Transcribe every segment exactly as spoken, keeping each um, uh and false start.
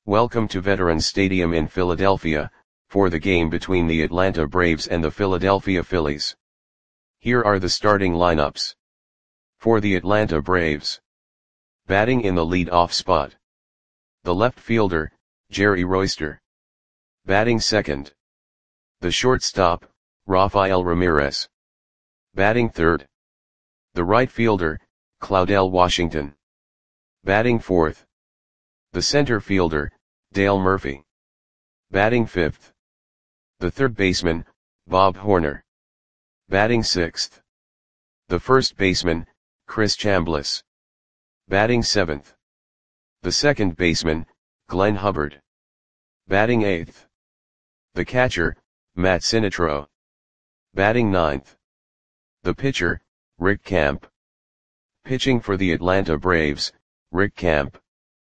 Welcome to Veterans Stadium in Philadelphia, for the game between the Atlanta Braves and the Philadelphia Phillies. Here are the starting lineups. For the Atlanta Braves. Batting in the lead-off spot. The left fielder, Jerry Royster. Batting second. The shortstop, Rafael Ramirez. Batting third. The right fielder, Claudell Washington. Batting fourth. The center fielder, Dale Murphy. Batting fifth. The third baseman, Bob Horner. Batting sixth. The first baseman, Chris Chambliss. Batting seventh. The second baseman, Glenn Hubbard. Batting eighth. The catcher, Matt Sinatro. Batting ninth. The pitcher, Rick Camp. Pitching for the Atlanta Braves, Rick Camp.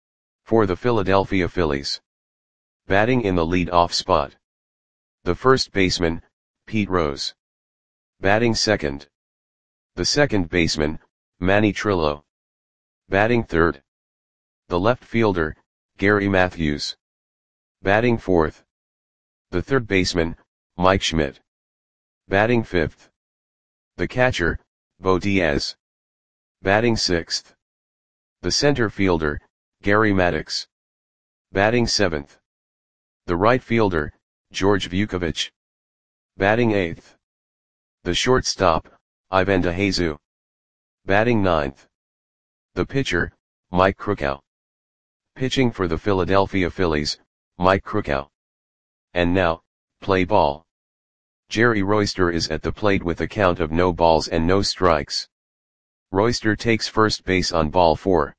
For the Philadelphia Phillies. Batting in the lead-off spot. The first baseman, Pete Rose. Batting second. The second baseman, Manny Trillo. Batting third. The left fielder, Gary Matthews. Batting fourth. The third baseman, Mike Schmidt. Batting fifth. The catcher, Bo Diaz. Batting sixth. The center fielder, Gary Maddox. Batting seventh. The right fielder, George Vukovich. Batting eighth. The shortstop, Ivan DeJesu. Batting ninth. The pitcher, Mike Krukow. Pitching for the Philadelphia Phillies, Mike Krukow. And now, play ball. Jerry Royster is at the plate with a count of no balls and no strikes. Royster takes first base on ball four.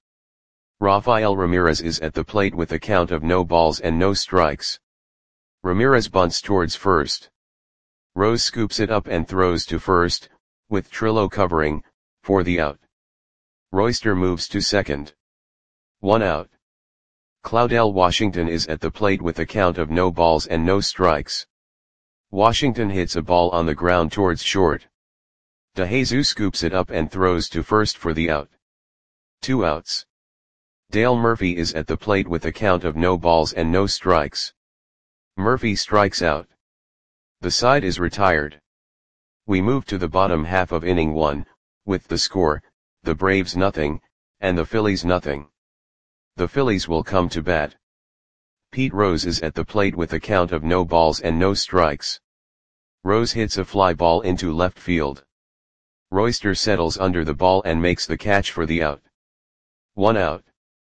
Rafael Ramirez is at the plate with a count of no balls and no strikes. Ramirez bunts towards first. Rose scoops it up and throws to first, with Trillo covering, for the out. Royster moves to second. One out. Claudell Washington is at the plate with a count of no balls and no strikes. Washington hits a ball on the ground towards short. DeJesu scoops it up and throws to first for the out. Two outs. Dale Murphy is at the plate with a count of no balls and no strikes. Murphy strikes out. The side is retired. We move to the bottom half of inning one, with the score, the Braves nothing, and the Phillies nothing. The Phillies will come to bat. Pete Rose is at the plate with a count of no balls and no strikes. Rose hits a fly ball into left field. Royster settles under the ball and makes the catch for the out. One out.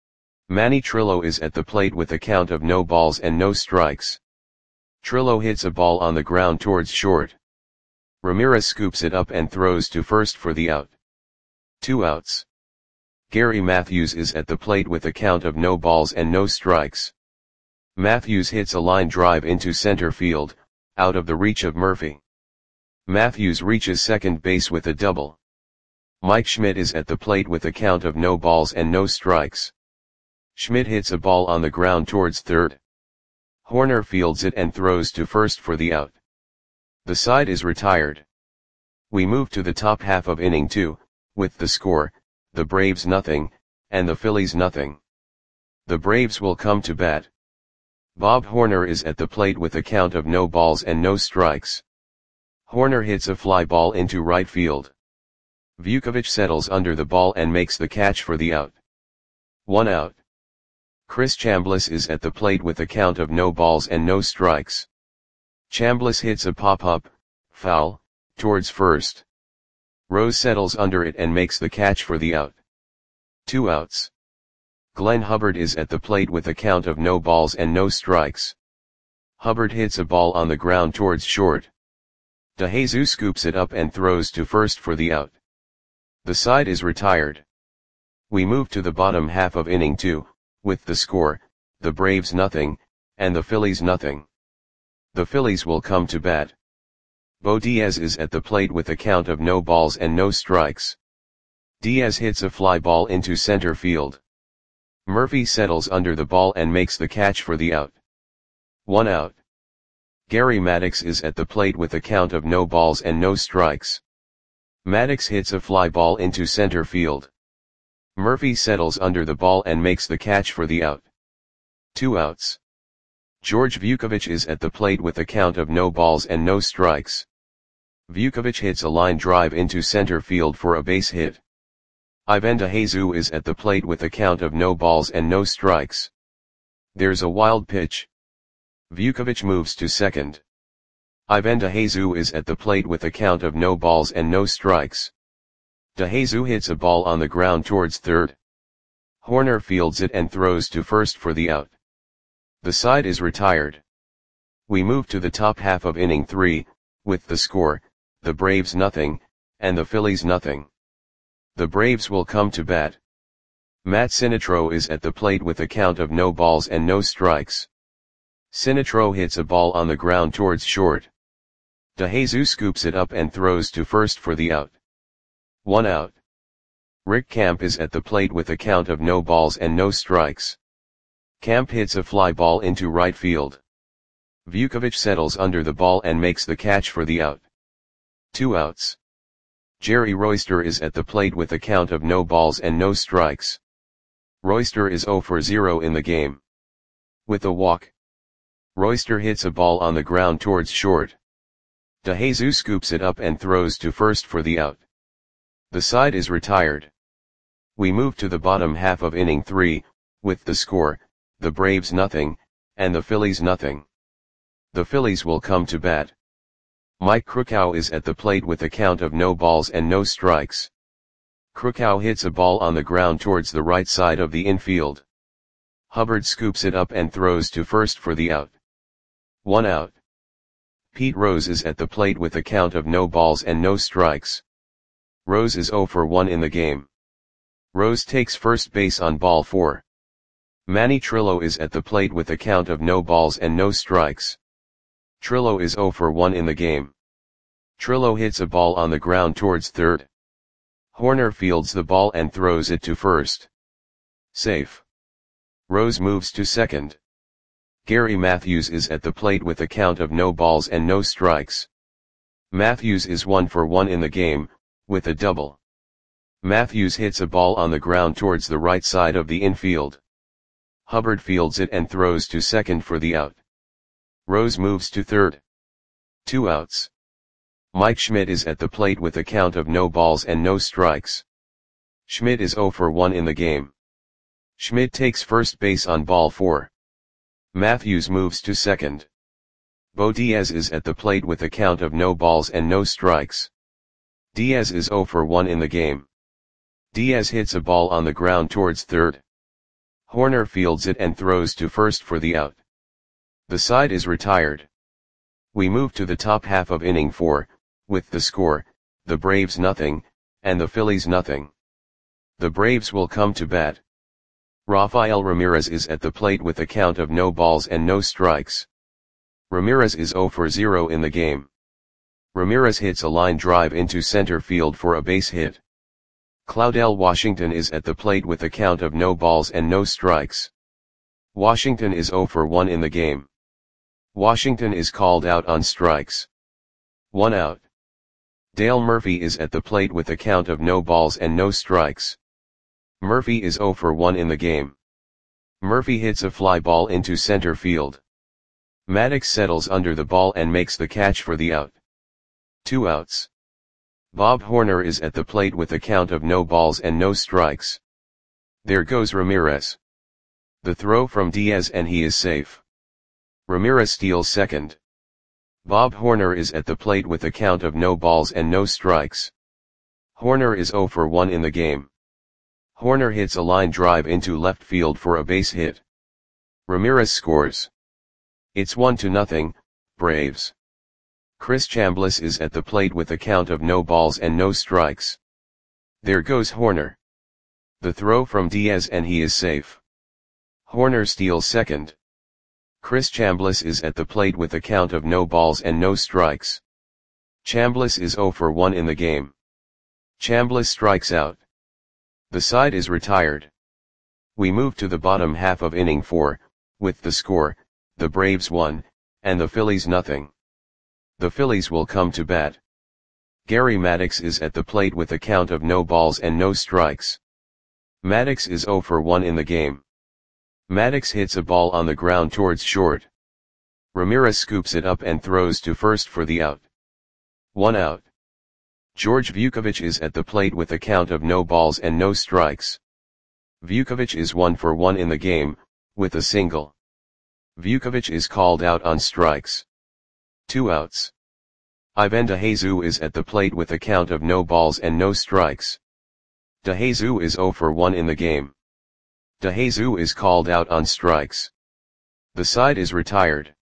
Manny Trillo is at the plate with a count of no balls and no strikes. Trillo hits a ball on the ground towards short. Ramirez scoops it up and throws to first for the out. Two outs. Gary Matthews is at the plate with a count of no balls and no strikes. Matthews hits a line drive into center field, out of the reach of Murphy. Matthews reaches second base with a double. Mike Schmidt is at the plate with a count of no balls and no strikes. Schmidt hits a ball on the ground towards third. Horner fields it and throws to first for the out. The side is retired. We move to the top half of inning two, with the score, the Braves nothing, and the Phillies nothing. The Braves will come to bat. Bob Horner is at the plate with a count of no balls and no strikes. Horner hits a fly ball into right field. Vukovich settles under the ball and makes the catch for the out. One out. Chris Chambliss is at the plate with a count of no balls and no strikes. Chambliss hits a pop-up, foul, towards first. Rose settles under it and makes the catch for the out. Two outs. Glenn Hubbard is at the plate with a count of no balls and no strikes. Hubbard hits a ball on the ground towards short. DeJesu scoops it up and throws to first for the out. The side is retired. We move to the bottom half of inning two, with the score, the Braves nothing, and the Phillies nothing. The Phillies will come to bat. Bo Diaz is at the plate with a count of no balls and no strikes. Diaz hits a fly ball into center field. Murphy settles under the ball and makes the catch for the out. One out. Gary Maddox is at the plate with a count of no balls and no strikes. Maddox hits a fly ball into center field. Murphy settles under the ball and makes the catch for the out. Two outs. George Vukovic is at the plate with a count of no balls and no strikes. Vukovic hits a line drive into center field for a base hit. Ivan DeJesus is at the plate with a count of no balls and no strikes. There's a wild pitch. Vukovic moves to second. Ivan DeJesus is at the plate with a count of no balls and no strikes. DeJesus hits a ball on the ground towards third. Horner fields it and throws to first for the out. The side is retired. We move to the top half of inning three, with the score, the Braves nothing, and the Phillies nothing. The Braves will come to bat. Matt Sinatro is at the plate with a count of no balls and no strikes. Sinatro hits a ball on the ground towards short. DeJesus scoops it up and throws to first for the out. One out. Rick Camp is at the plate with a count of no balls and no strikes. Camp hits a fly ball into right field. Vukovic settles under the ball and makes the catch for the out. Two outs. Jerry Royster is at the plate with a count of no balls and no strikes. Royster is zero for zero in the game. With a walk. Royster hits a ball on the ground towards short. DeJesus scoops it up and throws to first for the out. The side is retired. We move to the bottom half of inning three, with the score, the Braves nothing, and the Phillies nothing. The Phillies will come to bat. Mike Krukow is at the plate with a count of no balls and no strikes. Krukow hits a ball on the ground towards the right side of the infield. Hubbard scoops it up and throws to first for the out. One out. Pete Rose is at the plate with a count of no balls and no strikes. Rose is zero for one in the game. Rose takes first base on ball four. Manny Trillo is at the plate with a count of no balls and no strikes. Trillo is zero for one in the game. Trillo hits a ball on the ground towards third. Horner fields the ball and throws it to first. Safe. Rose moves to second. Gary Matthews is at the plate with a count of no balls and no strikes. Matthews is one for one in the game, with a double. Matthews hits a ball on the ground towards the right side of the infield. Hubbard fields it and throws to second for the out. Rose moves to third. Two outs. Mike Schmidt is at the plate with a count of no balls and no strikes. Schmidt is zero for one in the game. Schmidt takes first base on ball four. Matthews moves to second. Bo Diaz is at the plate with a count of no balls and no strikes. Diaz is zero for one in the game. Diaz hits a ball on the ground towards third. Horner fields it and throws to first for the out. The side is retired. We move to the top half of inning four, with the score, the Braves nothing, and the Phillies nothing. The Braves will come to bat. Rafael Ramirez is at the plate with a count of no balls and no strikes. Ramirez is zero for zero in the game. Ramirez hits a line drive into center field for a base hit. Claudel Washington is at the plate with a count of no balls and no strikes. Washington is zero for one in the game. Washington is called out on strikes. One out. Dale Murphy is at the plate with a count of no balls and no strikes. Murphy is zero for one in the game. Murphy hits a fly ball into center field. Maddox settles under the ball and makes the catch for the out. Two outs. Bob Horner is at the plate with a count of no balls and no strikes. There goes Ramirez. The throw from Diaz and he is safe. Ramirez steals second. Bob Horner is at the plate with a count of no balls and no strikes. Horner is zero for one in the game. Horner hits a line drive into left field for a base hit. Ramirez scores. It's one to nothing, Braves. Chris Chambliss is at the plate with a count of no balls and no strikes. There goes Horner. The throw from Diaz and he is safe. Horner steals second. Chris Chambliss is at the plate with a count of no balls and no strikes. Chambliss is zero for one in the game. Chambliss strikes out. The side is retired. We move to the bottom half of inning four, with the score, the Braves one, and the Phillies nothing. The Phillies will come to bat. Gary Maddox is at the plate with a count of no balls and no strikes. Maddox is zero for one in the game. Maddox hits a ball on the ground towards short. Ramirez scoops it up and throws to first for the out. One out. George Vukovic is at the plate with a count of no balls and no strikes. Vukovic is one for one in the game, with a single. Vukovic is called out on strikes. Two outs. Ivan DeJesus is at the plate with a count of no balls and no strikes. DeJesus is zero for one in the game. DeJesus is called out on strikes. The side is retired.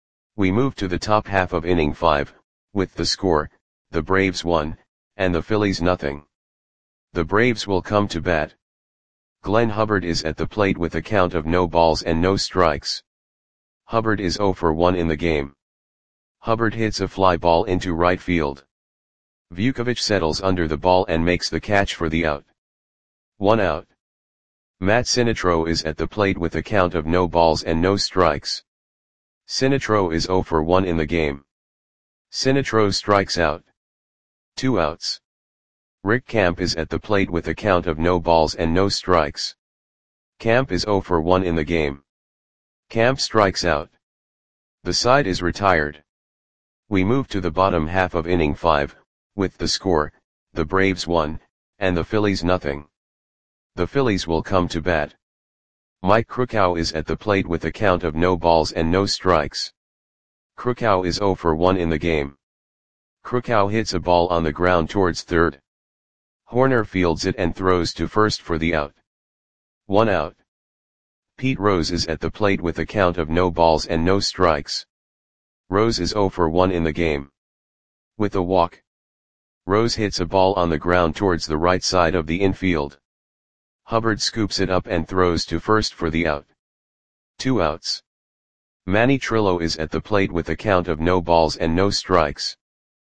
We move to the top half of inning five, with the score, the Braves one, and the Phillies nothing. The Braves will come to bat. Glenn Hubbard is at the plate with a count of no balls and no strikes. Hubbard is zero for one in the game. Hubbard hits a fly ball into right field. Vukovic settles under the ball and makes the catch for the out. One out. Matt Sinatro is at the plate with a count of no balls and no strikes. Sinatro is zero for one in the game. Sinatro strikes out. Two outs. Rick Camp is at the plate with a count of no balls and no strikes. Camp is zero for one in the game. Camp strikes out. The side is retired. We move to the bottom half of inning five, with the score, the Braves one, and the Phillies nothing. The Phillies will come to bat. Mike Krukow is at the plate with a count of no balls and no strikes. Krukow is zero for one in the game. Krukow hits a ball on the ground towards third. Horner fields it and throws to first for the out. One out. Pete Rose is at the plate with a count of no balls and no strikes. Rose is zero for one in the game. With a walk. Rose hits a ball on the ground towards the right side of the infield. Hubbard scoops it up and throws to first for the out. Two outs. Manny Trillo is at the plate with a count of no balls and no strikes.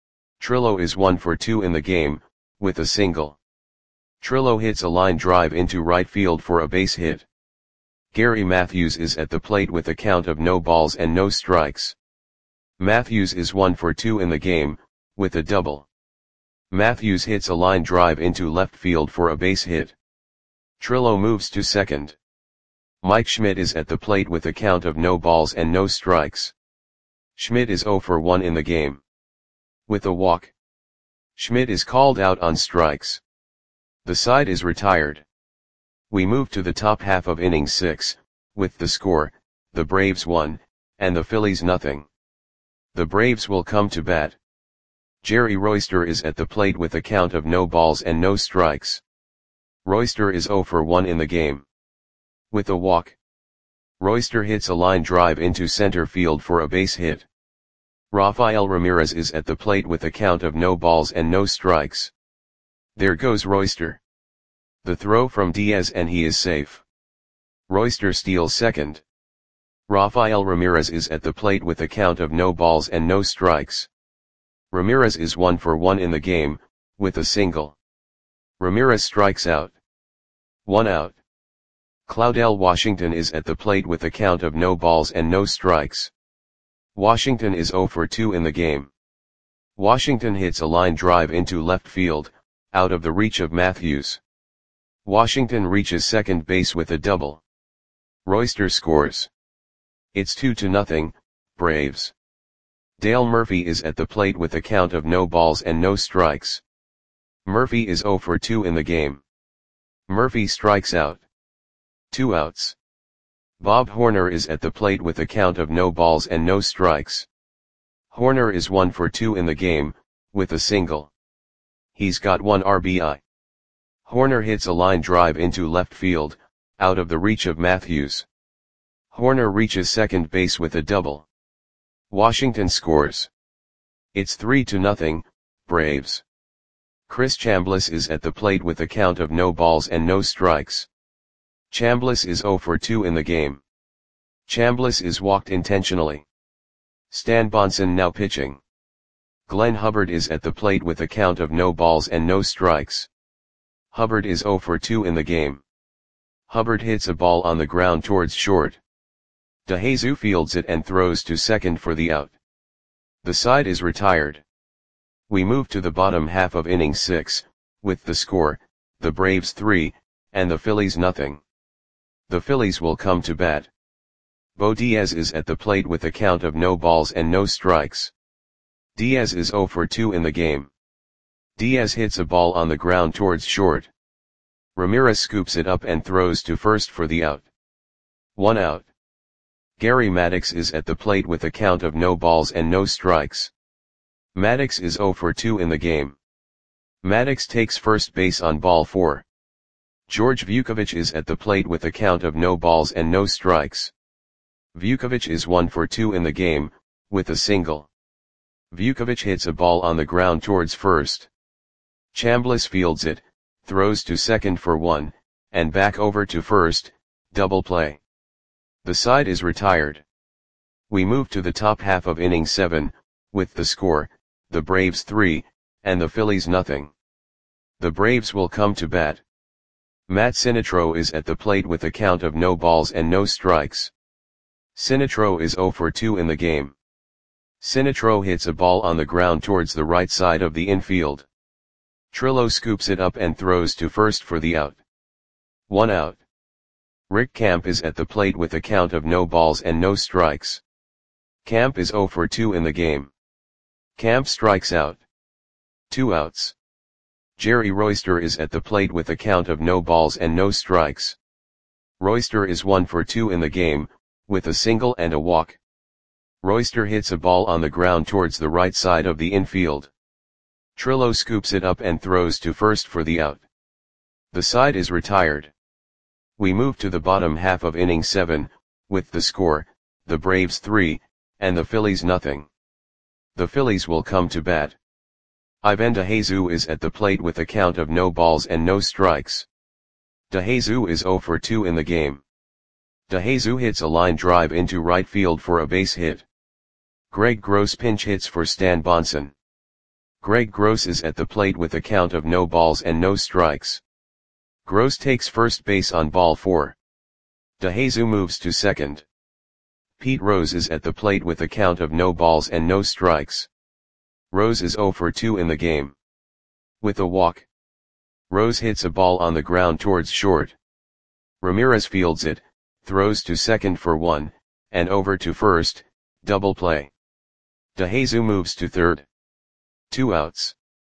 Trillo is one for two in the game, with a single. Trillo hits a line drive into right field for a base hit. Gary Matthews is at the plate with a count of no balls and no strikes. Matthews is one for two in the game, with a double. Matthews hits a line drive into left field for a base hit. Trillo moves to second. Mike Schmidt is at the plate with a count of no balls and no strikes. Schmidt is zero for one in the game. With a walk. Schmidt is called out on strikes. The side is retired. We move to the top half of inning six, with the score, the Braves one, and the Phillies nothing. The Braves will come to bat. Jerry Royster is at the plate with a count of no balls and no strikes. Royster is zero for one in the game. With a walk. Royster hits a line drive into center field for a base hit. Rafael Ramirez is at the plate with a count of no balls and no strikes. There goes Royster. The throw from Diaz and he is safe. Royster steals second. Rafael Ramirez is at the plate with a count of no balls and no strikes. Ramirez is one for one in the game, with a single. Ramirez strikes out. One out. Claudel Washington is at the plate with a count of no balls and no strikes. Washington is zero for two in the game. Washington hits a line drive into left field, out of the reach of Matthews. Washington reaches second base with a double. Royster scores. It's two to nothing, Braves. Dale Murphy is at the plate with a count of no balls and no strikes. Murphy is zero for two in the game. Murphy strikes out. Two outs. Bob Horner is at the plate with a count of no balls and no strikes. Horner is one for two in the game, with a single. He's got one R B I. Horner hits a line drive into left field, out of the reach of Matthews. Horner reaches second base with a double. Washington scores. It's three to nothing, Braves. Chris Chambliss is at the plate with a count of no balls and no strikes. Chambliss is zero for two in the game. Chambliss is walked intentionally. Stan Bonson now pitching. Glenn Hubbard is at the plate with a count of no balls and no strikes. Hubbard is zero for two in the game. Hubbard hits a ball on the ground towards short. DeJesus fields it and throws to second for the out. The side is retired. We move to the bottom half of inning six, with the score, the Braves three, and the Phillies nothing. The Phillies will come to bat. Bo Diaz is at the plate with a count of no balls and no strikes. Diaz is zero for two in the game. Diaz hits a ball on the ground towards short. Ramirez scoops it up and throws to first for the out. One out. Gary Maddox is at the plate with a count of no balls and no strikes. Maddox is zero for two in the game. Maddox takes first base on ball four. George Vukovich is at the plate with a count of no balls and no strikes. Vukovich is one for two in the game, with a single. Vukovich hits a ball on the ground towards first. Chambliss fields it, throws to second for one, and back over to first, double play. The side is retired. We move to the top half of inning seven, with the score, the Braves three, and the Phillies nothing. The Braves will come to bat. Matt Sinatro is at the plate with a count of no balls and no strikes. Sinatro is zero for two in the game. Sinatro hits a ball on the ground towards the right side of the infield. Trillo scoops it up and throws to first for the out. One out. Rick Camp is at the plate with a count of no balls and no strikes. Camp is zero for two in the game. Camp strikes out. Two outs. Jerry Royster is at the plate with a count of no balls and no strikes. Royster is one for two in the game, with a single and a walk. Royster hits a ball on the ground towards the right side of the infield. Trillo scoops it up and throws to first for the out. The side is retired. We move to the bottom half of inning seven, with the score, the Braves three, and the Phillies nothing. The Phillies will come to bat. Ivan DeJesus is at the plate with a count of no balls and no strikes. DeJesus is zero for two in the game. DeJesus hits a line drive into right field for a base hit. Greg Gross pinch hits for Stan Bonson. Greg Gross is at the plate with a count of no balls and no strikes. Gross takes first base on ball four. DeJesus moves to second. Pete Rose is at the plate with a count of no balls and no strikes. Rose is zero for two in the game. With a walk. Rose hits a ball on the ground towards short. Ramirez fields it, throws to second for one, and over to first, double play. DeJesus moves to third. Two outs.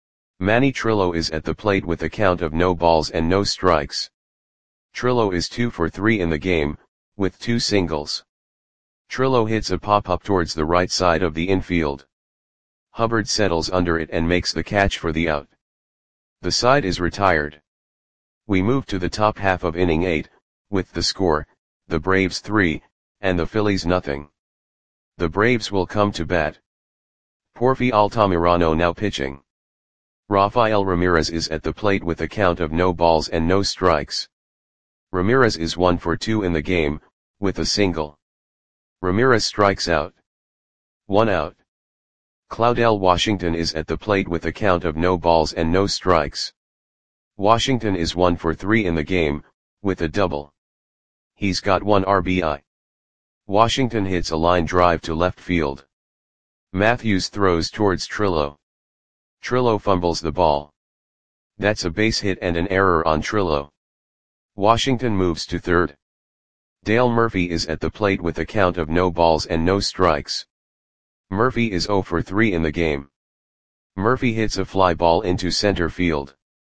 Manny Trillo is at the plate with a count of no balls and no strikes. Trillo is two for three in the game, with two singles. Trillo hits a pop-up towards the right side of the infield. Hubbard settles under it and makes the catch for the out. The side is retired. We move to the top half of inning eight, with the score, the Braves three, and the Phillies nothing. The Braves will come to bat. Porfi Altamirano now pitching. Rafael Ramirez is at the plate with a count of no balls and no strikes. Ramirez is one for two in the game, with a single. Ramirez strikes out. One out. Claudel Washington is at the plate with a count of no balls and no strikes. Washington is one for three in the game, with a double. He's got one R B I. Washington hits a line drive to left field. Matthews throws towards Trillo. Trillo fumbles the ball. That's a base hit and an error on Trillo. Washington moves to third. Dale Murphy is at the plate with a count of no balls and no strikes. Murphy is zero for three in the game. Murphy hits a fly ball into center field.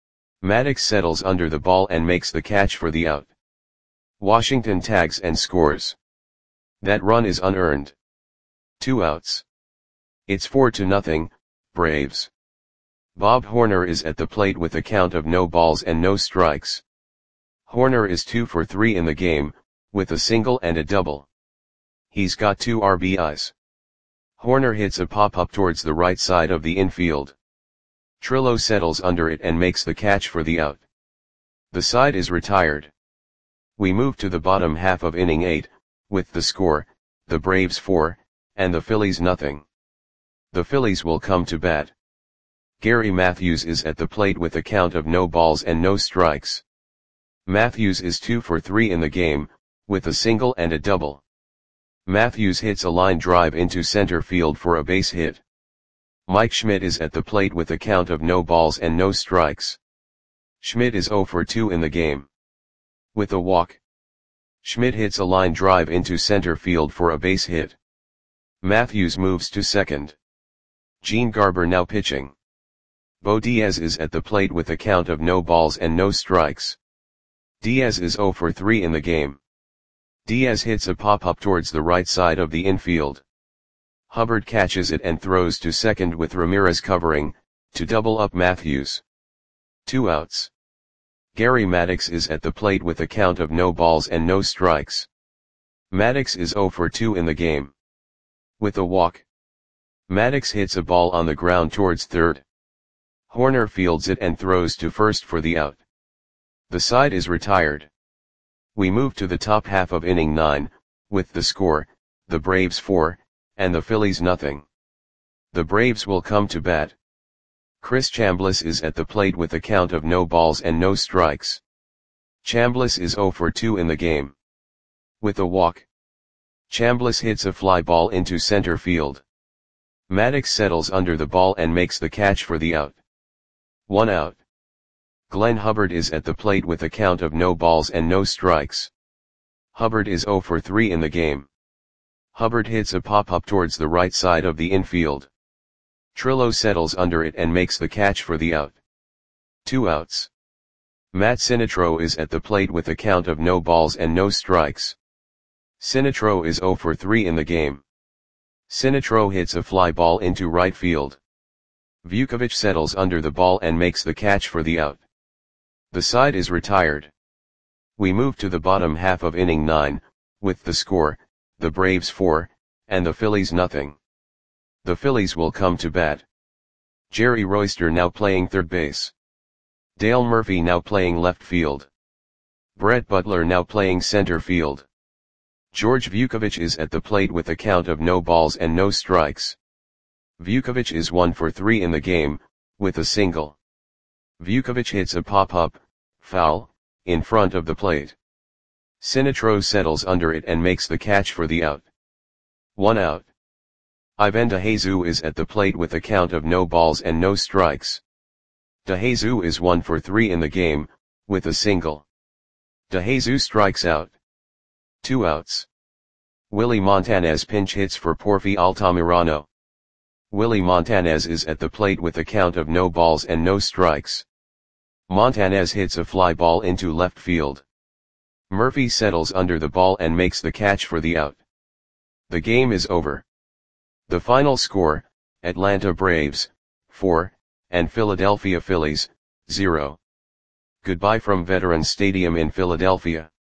Maddox settles under the ball and makes the catch for the out. Washington tags and scores. That run is unearned. Two outs. It's four to nothing, Braves. Bob Horner is at the plate with a count of no balls and no strikes. Horner is two for three in the game, with a single and a double. He's got two R B Is. Horner hits a pop-up towards the right side of the infield. Trillo settles under it and makes the catch for the out. The side is retired. We move to the bottom half of inning eight, with the score, the Braves four, and the Phillies nothing. The Phillies will come to bat. Gary Matthews is at the plate with a count of no balls and no strikes. Matthews is two for three in the game, with a single and a double. Matthews hits a line drive into center field for a base hit. Mike Schmidt is at the plate with a count of no balls and no strikes. Schmidt is zero for two in the game. With a walk. Schmidt hits a line drive into center field for a base hit. Matthews moves to second. Gene Garber now pitching. Bo Diaz is at the plate with a count of no balls and no strikes. Diaz is zero for three in the game. Diaz hits a pop-up towards the right side of the infield. Hubbard catches it and throws to second with Ramirez covering, to double up Matthews. Two outs. Gary Maddox is at the plate with a count of no balls and no strikes. Maddox is zero for two in the game. With a walk. Maddox hits a ball on the ground towards third. Horner fields it and throws to first for the out. The side is retired. We move to the top half of inning nine, with the score, the Braves four, and the Phillies nothing. The Braves will come to bat. Chris Chambliss is at the plate with a count of no balls and no strikes. Chambliss is zero for two in the game. With a walk. Chambliss hits a fly ball into center field. Maddox settles under the ball and makes the catch for the out. One out. Glenn Hubbard is at the plate with a count of no balls and no strikes. Hubbard is zero for three in the game. Hubbard hits a pop-up towards the right side of the infield. Trillo settles under it and makes the catch for the out. Two outs. Matt Sinatro is at the plate with a count of no balls and no strikes. Sinatro is zero for three in the game. Sinatro hits a fly ball into right field. Vukovich settles under the ball and makes the catch for the out. The side is retired. We move to the bottom half of inning nine, with the score, the Braves four, and the Phillies nothing. The Phillies will come to bat. Jerry Royster now playing third base. Dale Murphy now playing left field. Brett Butler now playing center field. George Vukovich is at the plate with a count of no balls and no strikes. Vukovich is one for three in the game, with a single. Vukovich hits a pop-up, foul, in front of the plate. Sinatro settles under it and makes the catch for the out. One out. Ivan DeJesus is at the plate with a count of no balls and no strikes. DeJesus is one for three in the game, with a single. DeJesus strikes out. Two outs. Willie Montanez pinch hits for Porfi Altamirano. Willie Montanez is at the plate with a count of no balls and no strikes. Montanez hits a fly ball into left field. Murphy settles under the ball and makes the catch for the out. The game is over. The final score, Atlanta Braves, four, and Philadelphia Phillies, zero. Goodbye from Veterans Stadium in Philadelphia.